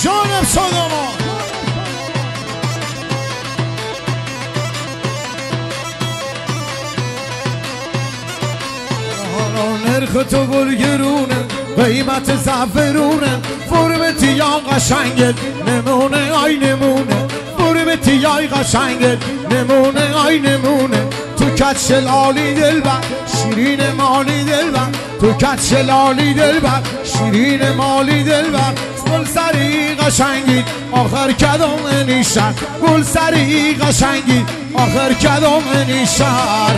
جانم سادامان نرخ تو گلگرونه قیمت زعفرونه فرمتی یا قشنگت نمونه آی نمونه فرمتی یا قشنگت نمونه آی نمونه تو کچ لالی دلبر شیرین مالی دلبر تو کچ لالی دلبر شیرین مالی دلبر گل سری قشنگی آخر کدام نیشر گل سری قشنگی آخر کدام نیشر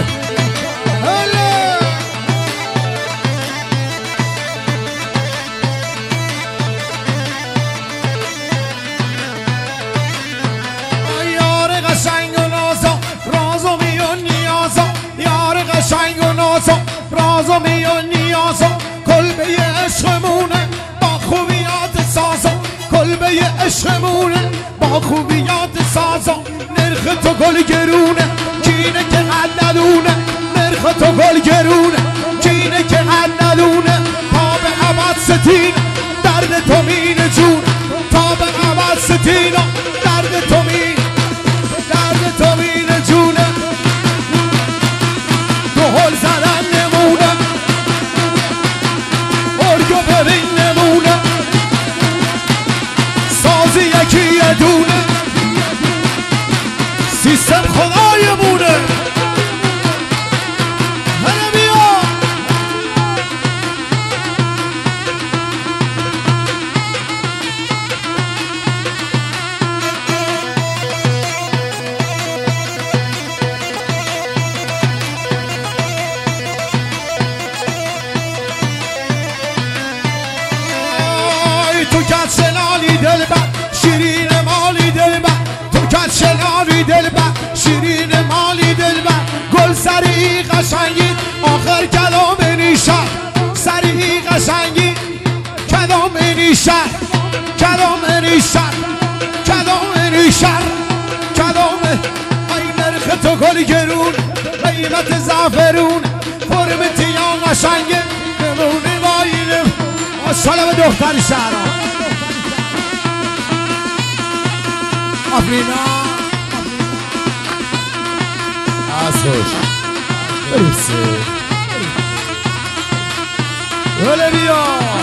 قشنگ و نازا راز و میان نیازا کلبه عشقمونه با خوبیات سازا کلبه عشقمونه با خوبیات سازا نرخ تو گل گرونه کینه که حد ندونه نرخ تو گل گرونه کینه که حد ندونه تا به عبد ستین درد تو مینه جون تا به عبد ستین درد تو مینه جونه هل زدن نمونه ارگو ببین نمونه سازی یکی یه دونه سیستم خدایمونه هنه بیا تو کچ لالی دلبر شیرین مالی دلبر تو کچ لالی دلبر شیرین مالی دلبر گل سری قشنگی آخر کدام نیشر سری قشنگی کدام نیشر کدام نیشر کدام نیشر کدام ای نرخ تو گل گرون قیمت زعفرون فرمتی یا قشنگه نمونه وایلم ماشاءالله به دختر شهرها آفرینا از خوش برسه بله بیا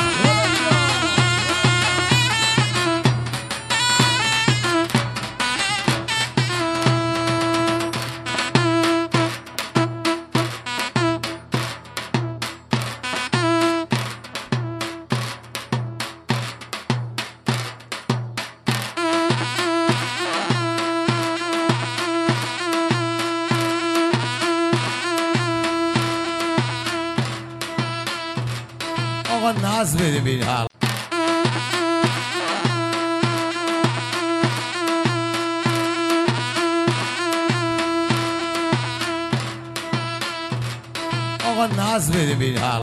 آقا ناز بده بین حال آقا ناز بده بین حال